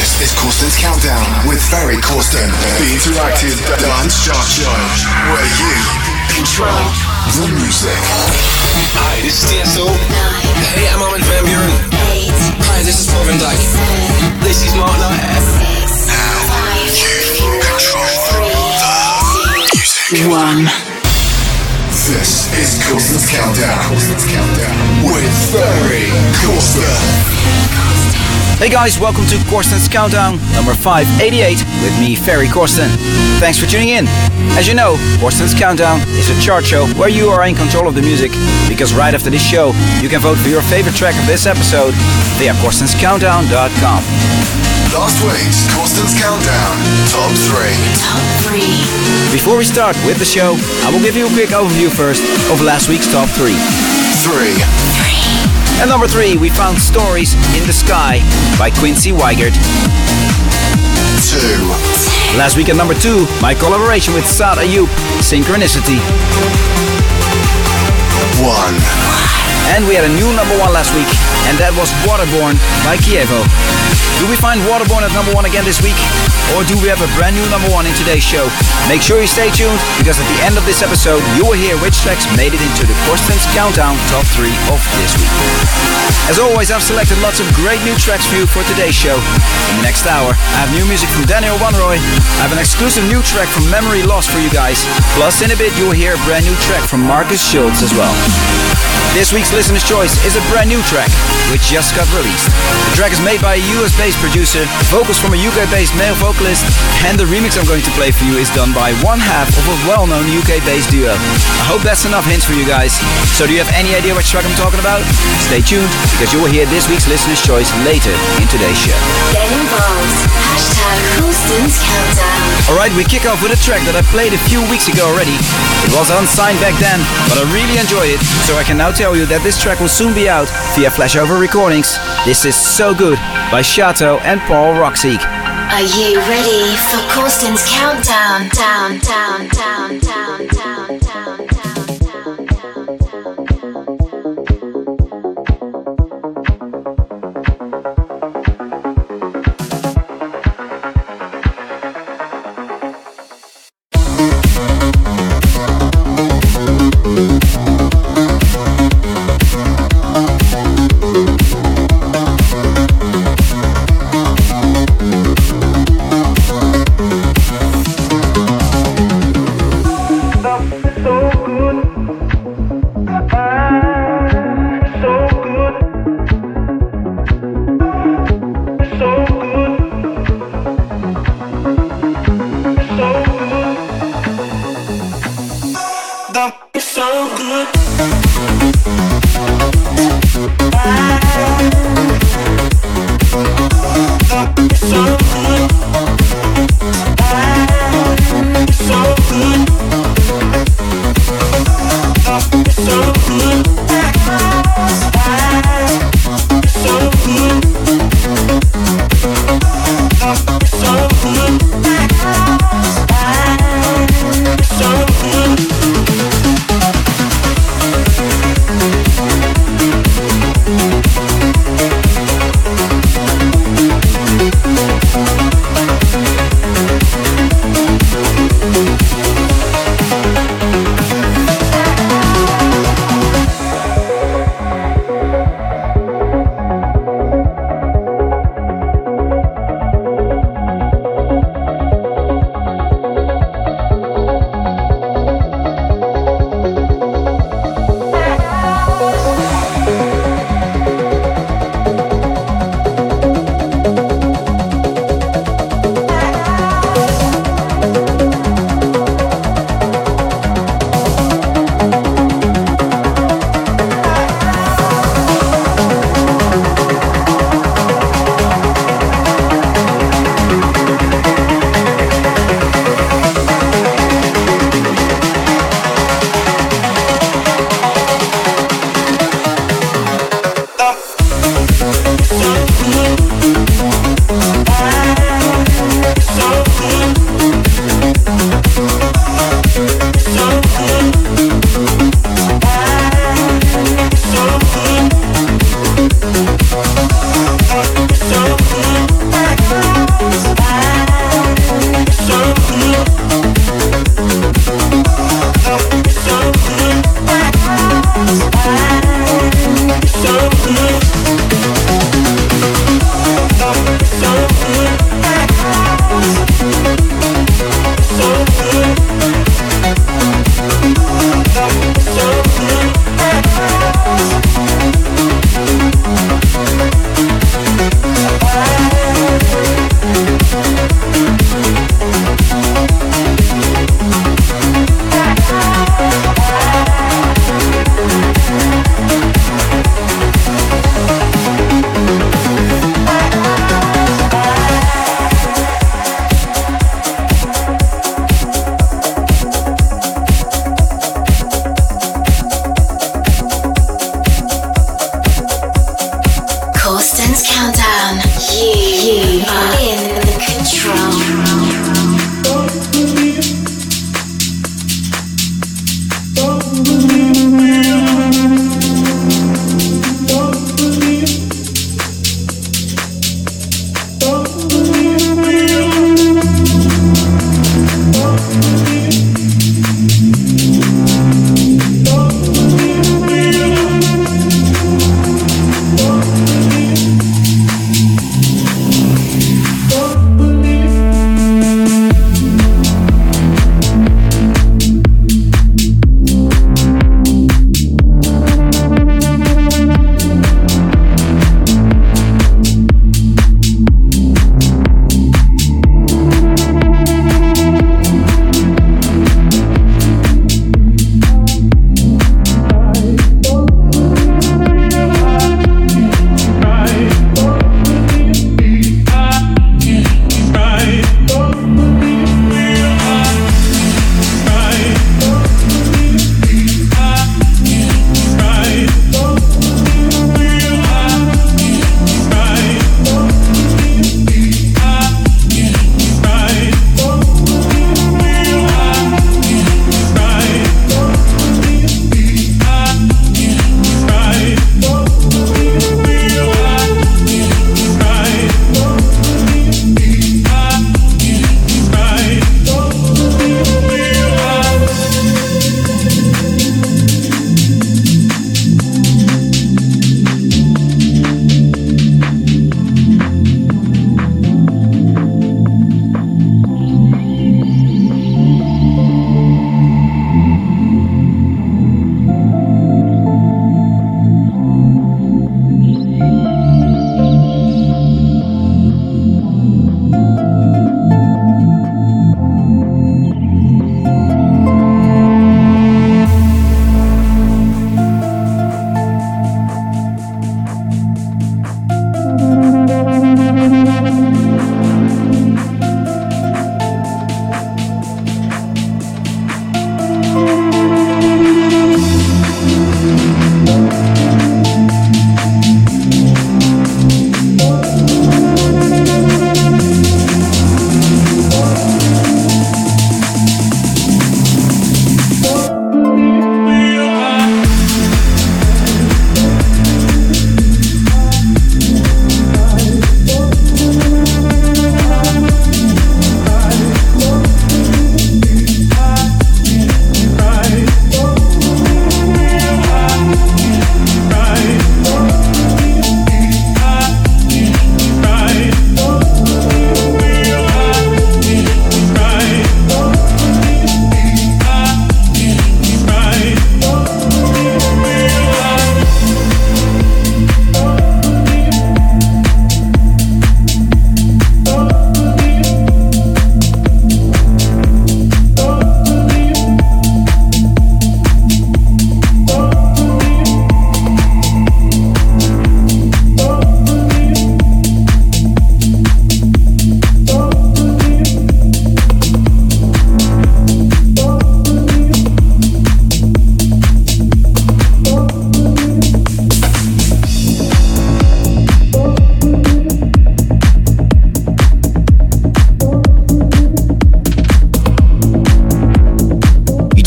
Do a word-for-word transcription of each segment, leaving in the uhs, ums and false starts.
This is Corsten's Countdown with Ferry Corsten, the interactive dance chart show where you control the music. Hi, this is T S O. Hey, I'm Armin van Buuren. Hi, this is Paul van Dyk. This is Mark Knight. Now you control the music. One. This is Corsten's Countdown with Ferry Corsten. Hey guys, welcome to Corsten's Countdown, number five eighty-eight, with me, Ferry Corsten. Thanks for tuning in. As you know, Corsten's Countdown is a chart show where you are in control of the music, because right after this show, you can vote for your favorite track of this episode via corstens countdown dot com. Last week's Corsten's Countdown, Top three. Top three. Before we start with the show, I will give you a quick overview first of last week's Top three. Three. At number three, we found Stories in the Sky by Quincy Weigert. Two. Last week at number two, my collaboration with Saad Ayub, Synchronicity. One. And we had a new number one last week, and that was Waterborne by Kievo. Do we find Waterborne at number one again this week? Or do we have a brand new number one in today's show? Make sure you stay tuned, because at the end of this episode, you will hear which tracks made it into the Corsten's Countdown Top three of this week. As always, I've selected lots of great new tracks for you for today's show. In the next hour, I have new music from Daniel Wanroy. I have an exclusive new track from Memory Lost for you guys. Plus, in a bit, you will hear a brand new track from Marcus Schultz as well. This week's Listener's Choice is a brand new track, which just got released. The track is made by a U S-based producer, vocals from a U K-based male vocalist, and the remix I'm going to play for you is done by one half of a well-known U K-based duo. I hope that's enough hints for you guys. So do you have any idea which track I'm talking about? Stay tuned, because you will hear this week's Listener's Choice later in today's show. Get involved. Hashtag Corsten's Countdown. Alright, we kick off with a track that I played a few weeks ago already. It was unsigned back then, but I really enjoy it, so I can now tell you that this track will soon be out via Flashover Recordings. This is So Good by Shato and Paul Roxiek. Are you ready for Corsten's Countdown? Down, down, down, down, down, down, down. So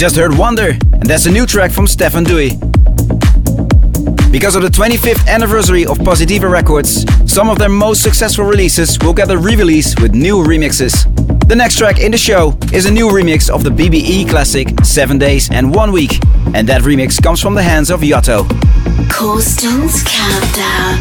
just heard Wonder, and that's a new track from Stefan Dewey. Because of the twenty-fifth anniversary of Positiva Records, some of their most successful releases will get a re-release with new remixes. The next track in the show is a new remix of the B B E classic Seven Days and One Week, and that remix comes from the hands of Yotto. Corsten's Countdown.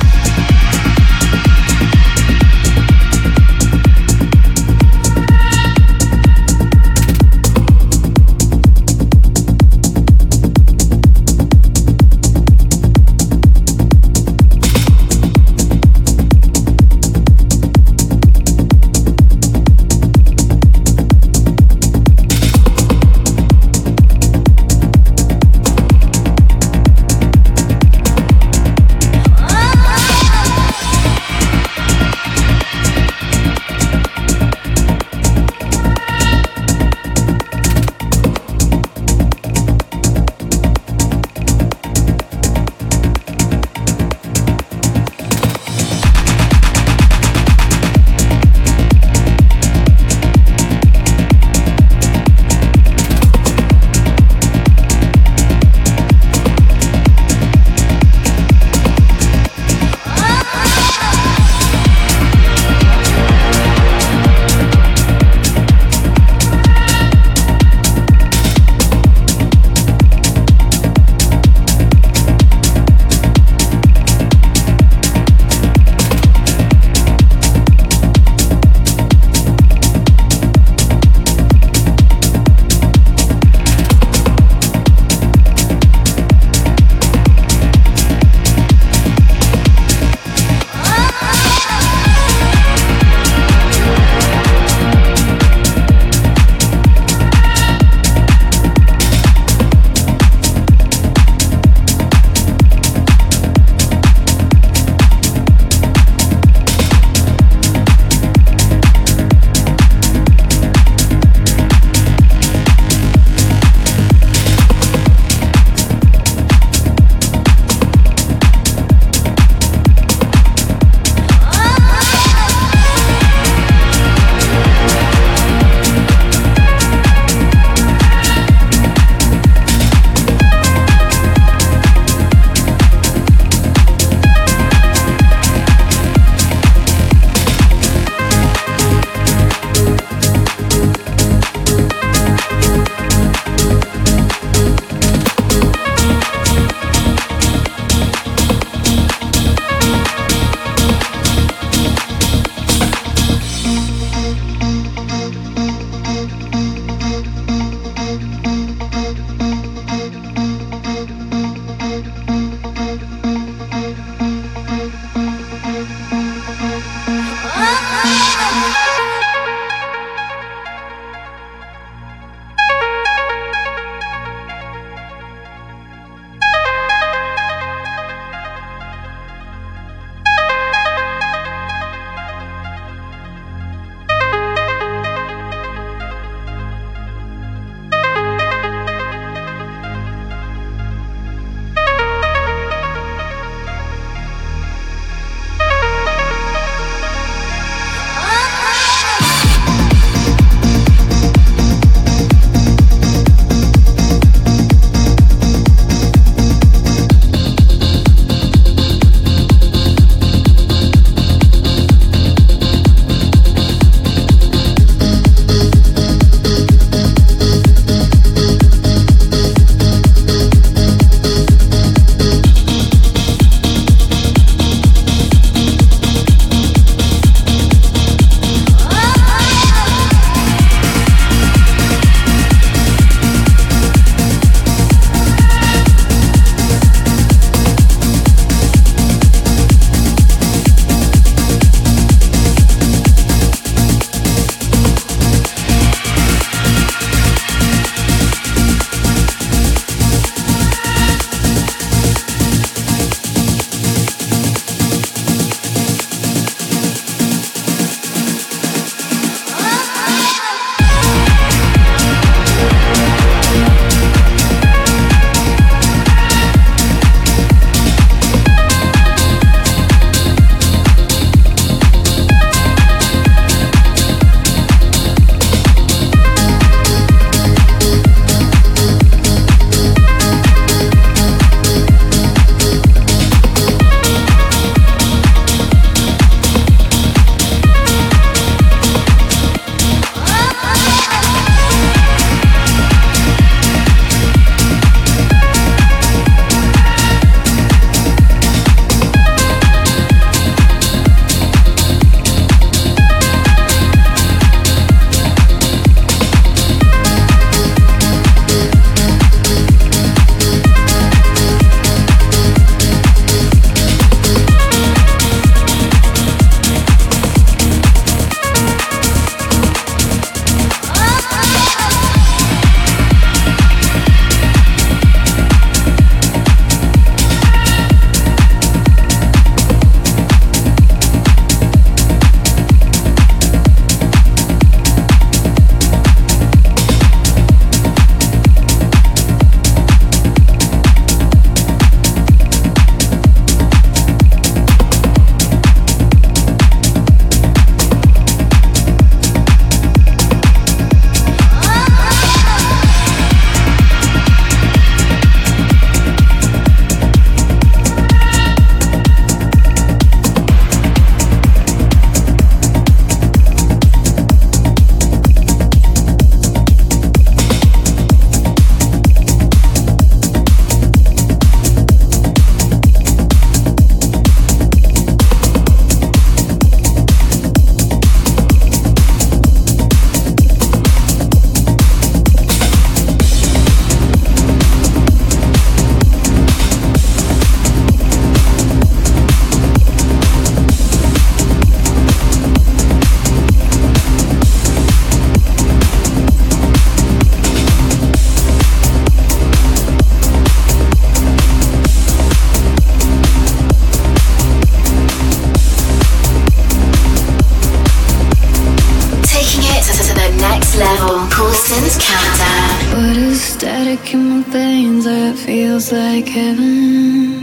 level. Corsten's Countdown. What is static in my veins that feels like heaven?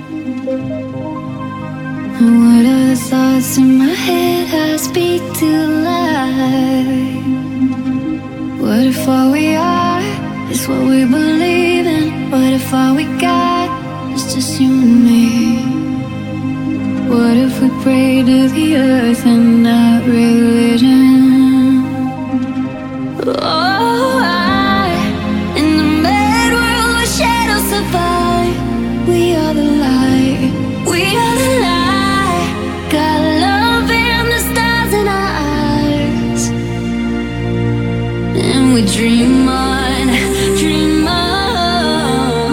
And what are the thoughts in my head I speak to life? What if all we are is what we believe in? What if all we got is just you and me? What if we pray to the earth and not religion? Oh, I, in the mad world where shadows survive, we are the light, we are the light. Got love in the stars in our eyes, and we dream on, dream on,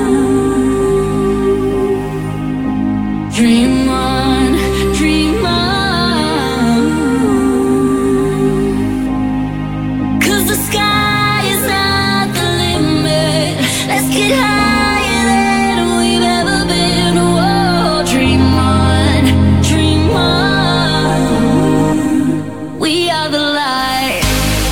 dream on, dream on. 'Cause the sky is not the limit. Let's get higher than we've ever been. Whoa, dream on, dream on. We are the light.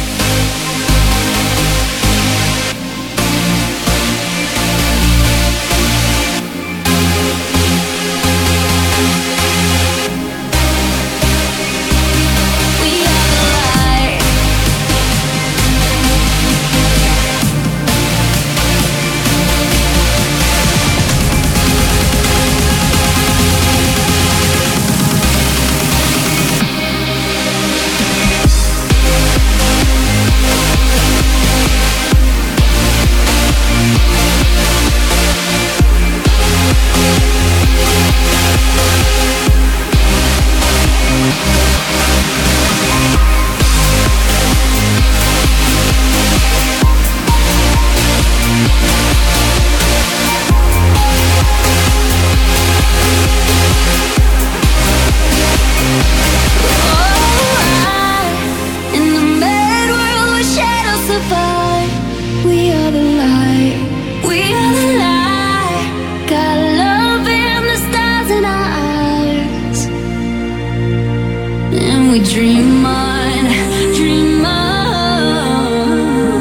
We are the light. In the mad world where shadows survive, we are the light, we are the light. Got love in the stars in our eyes, and we dream on, dream on,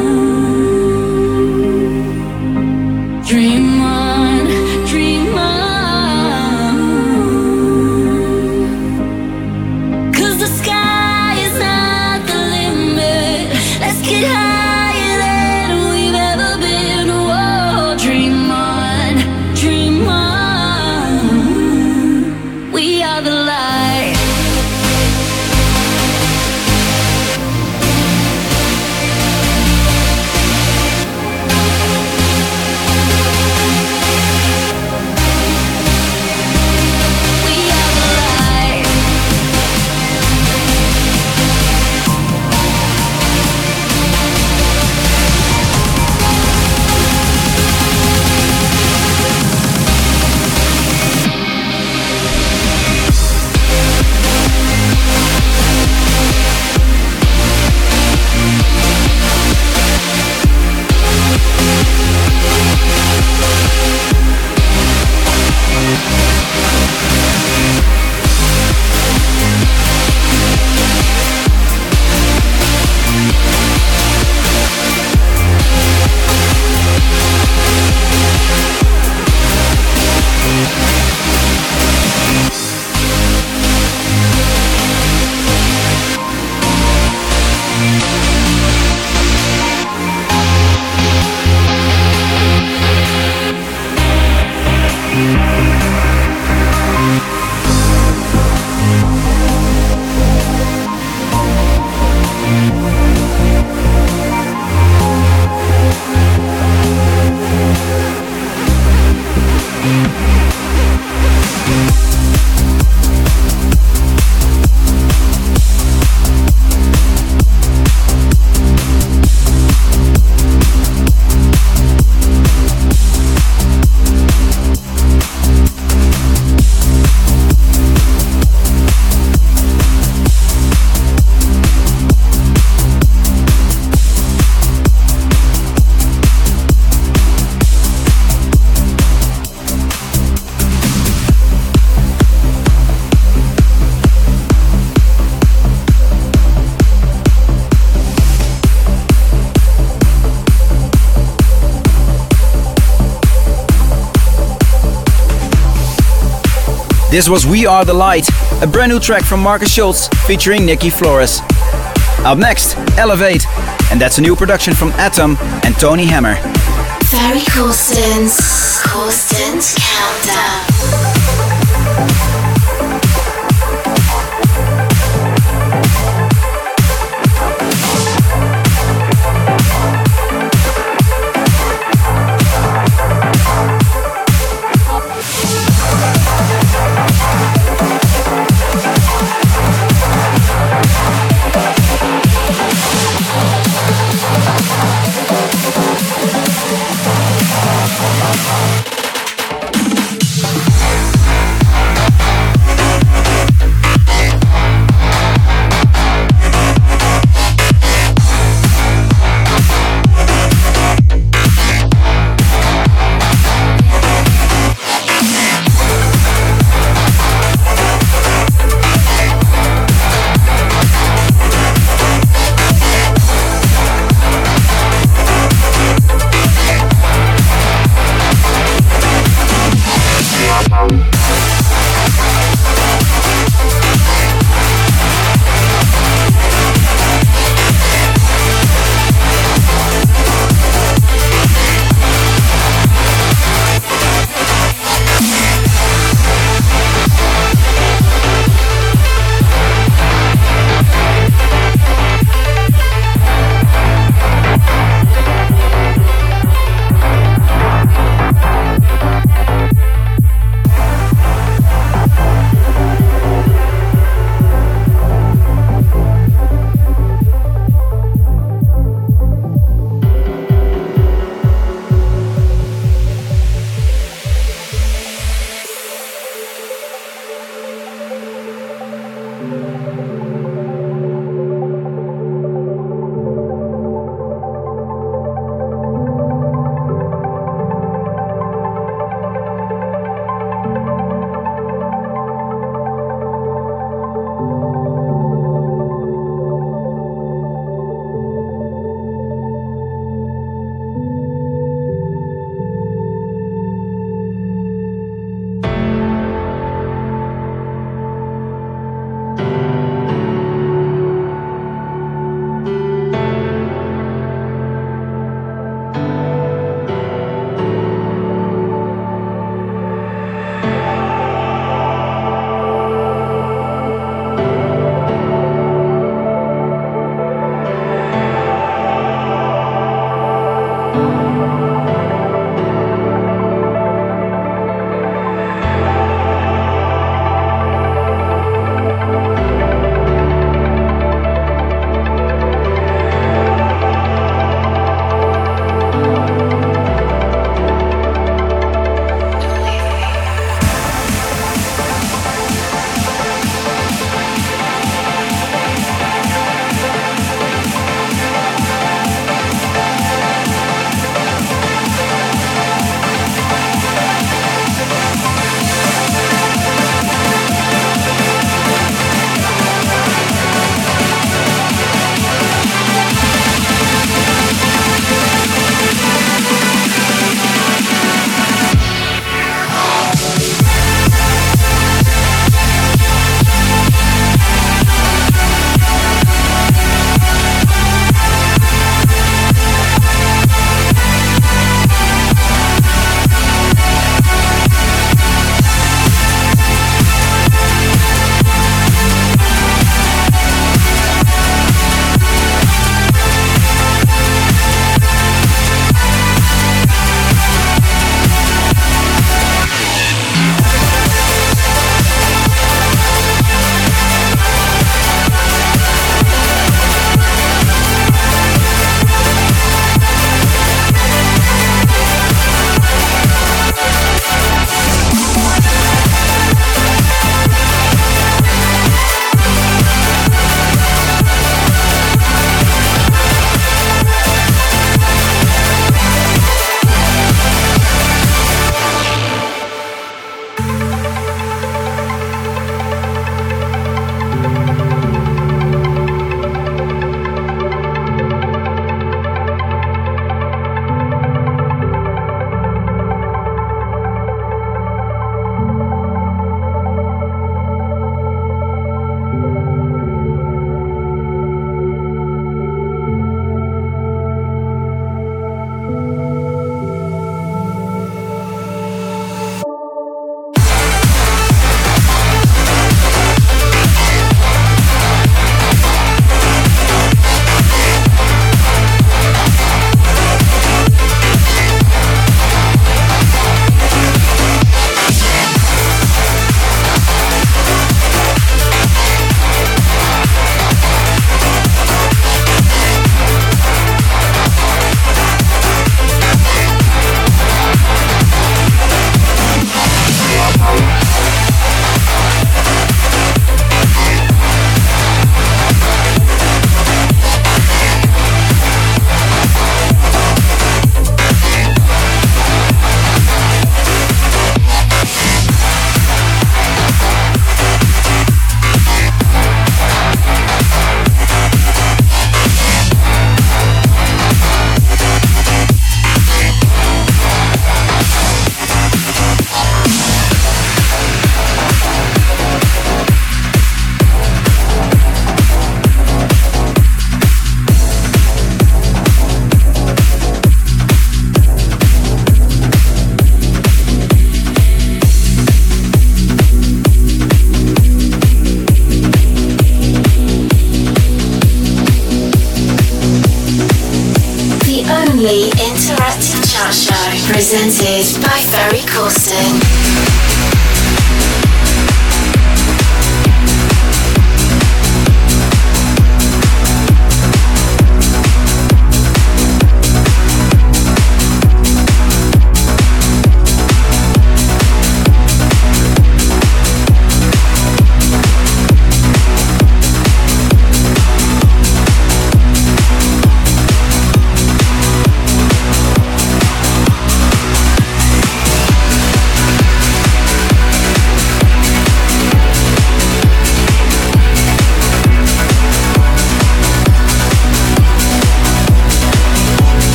dream on, dream on. 'Cause the sky is not the limit. Let's get higher than we've ever been. Whoa, dream on, dream on. We are the light. This was We Are the Light, a brand new track from Marcus Schultz featuring Nikki Flores. Up next, Elevate, and that's a new production from Atom and Tony Hammer. Ferry Corsten's Corsten's Countdown. We'll be right back. Chart Show, presented by Ferry Corsten.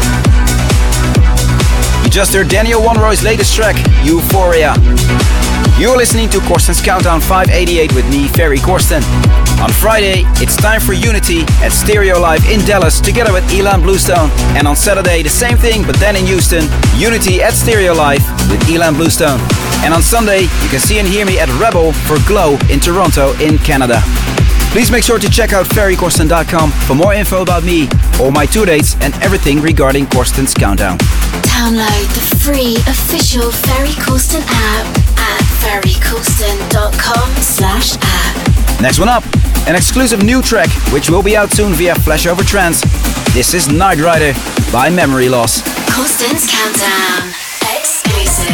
Just heard Daniel Wanroy's latest track, Euphoria. You're listening to Corsten's Countdown five eighty-eight with me, Ferry Corsten. On Friday, it's time for Unity at Stereo Live in Dallas together with Ilan Bluestone. And on Saturday, the same thing, but then in Houston, Unity at Stereo Live with Ilan Bluestone. And on Sunday, you can see and hear me at Rebel for Glow in Toronto in Canada. Please make sure to check out ferry corsten dot com for more info about me, all my tour dates and everything regarding Corsten's Countdown. Download the free official Ferry Corsten app at ferry corsten dot com slash app. Next one up, an exclusive new track which will be out soon via Flashover Trance. This is Night Rider by Memory Loss. Corsten's Countdown exclusive.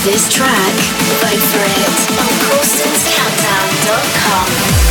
this track? Vote for it on corstens countdown dot com.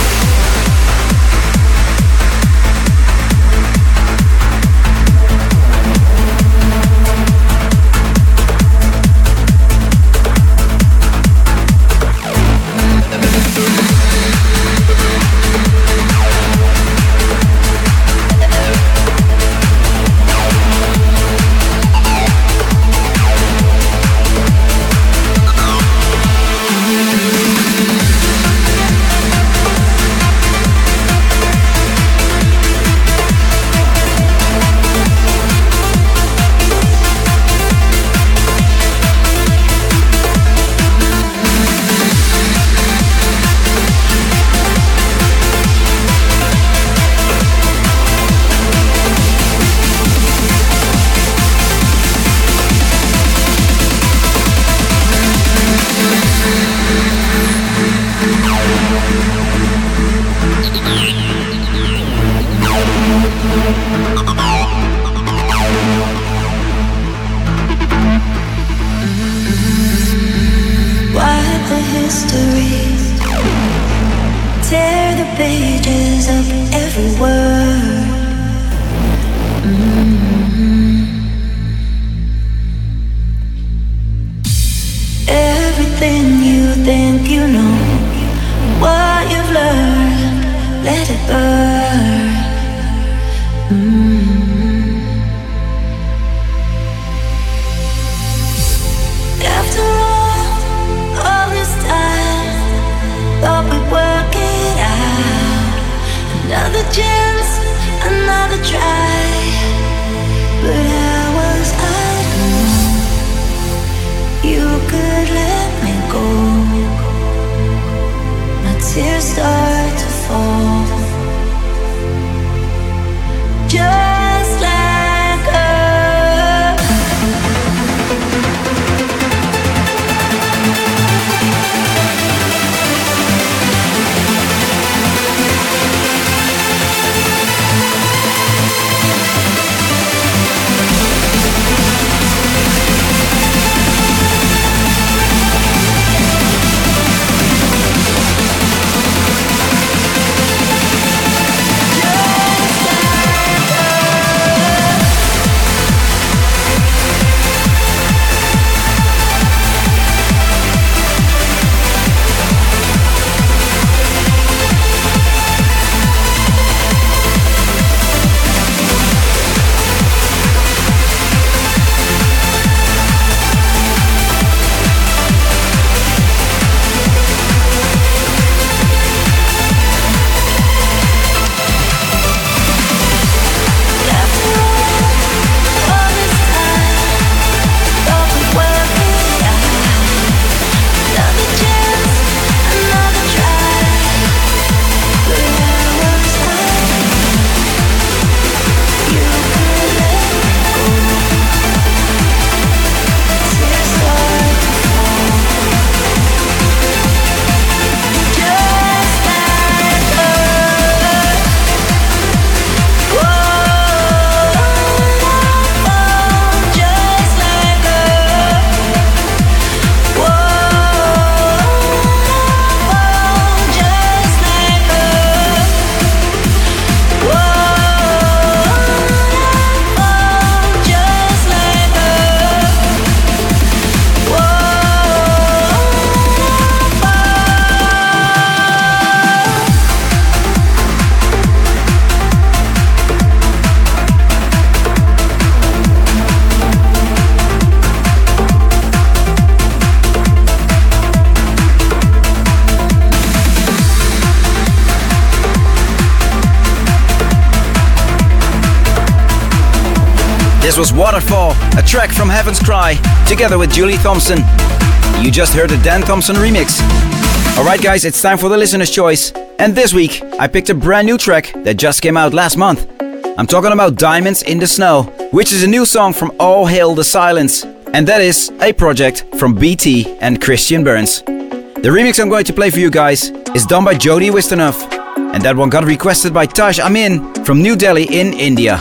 This was Waterfall, a track from Heaven's Cry, together with Julie Thompson. You just heard the Dan Thompson remix. Alright guys, it's time for the listener's choice. And this week, I picked a brand new track that just came out last month. I'm talking about Diamonds in the Snow, which is a new song from All Hail the Silence. And that is a project from B T and Christian Burns. The remix I'm going to play for you guys is done by Jody Wisternoff. And that one got requested by Taj Amin from New Delhi in India.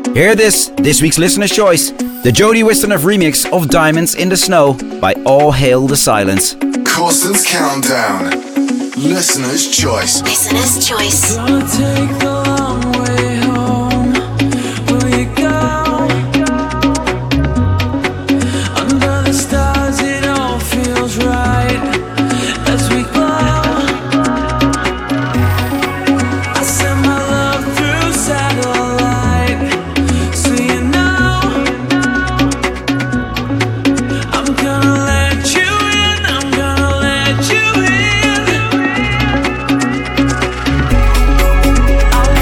Hear this, this week's listener's choice, the Jody Wisternoff remix of Diamonds in the Snow by All Hail the Silence. Corsten's Countdown. Listener's choice. Listener's choice. Gonna take the long way home. Will you go? Under the stars, it all feels right as we glow. I send my love through satellite, so you know I'm gonna let you in. I'm gonna let you in. I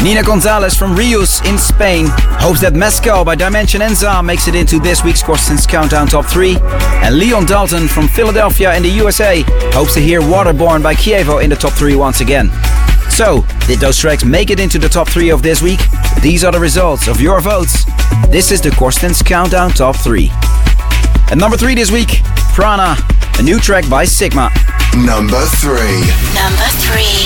Nina Gonzalez from Rius in Spain hopes that Mescal by Dimension and Za makes it into this week's Corsten's Countdown Top three. And Leon Dalton from Philadelphia in the U S A hopes to hear Waterborne by Kievo in the top three once again. So, did those tracks make it into the top three of this week? These are the results of your votes. This is the Corsten's Countdown Top three. At number three this week, Prana, a new track by Sigma. Number three. Number three.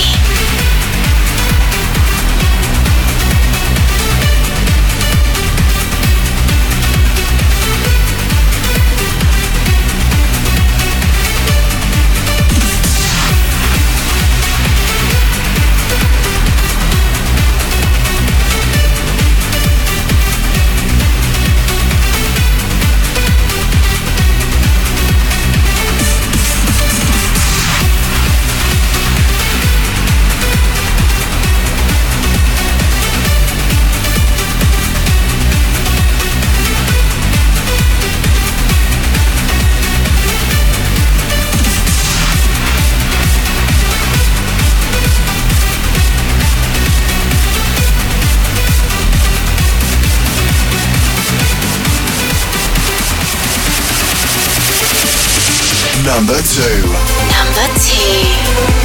Number two. Number two.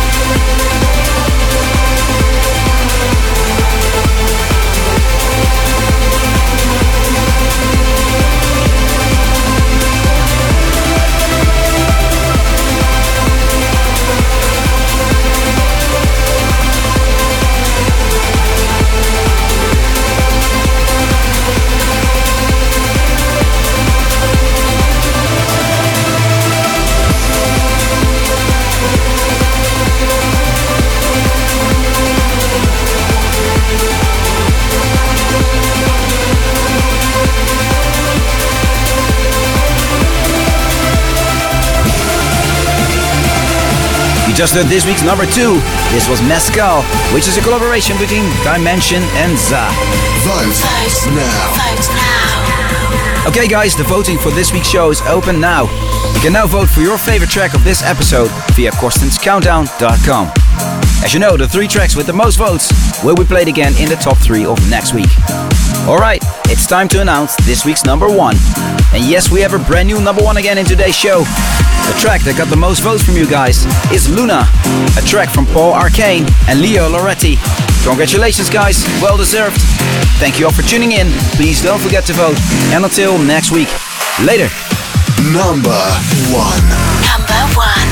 Just heard this week's number two. This was Mescal, which is a collaboration between Dimension and Za. Vote, Vote now. Vote now. Okay guys, the voting for this week's show is open now. You can now vote for your favorite track of this episode via Corstens Countdown dot com. As you know, the three tracks with the most votes will be played again in the top three of next week. Alright, it's time to announce this week's number one. And yes, we have a brand new number one again in today's show. The track that got the most votes from you guys is Luna, a track from Paul Arcane and Leo Loretti. Congratulations guys, well deserved. Thank you all for tuning in. Please don't forget to vote. And until next week, later. Number one. Number one.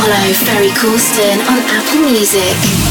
Follow Ferry Corsten on Apple Music.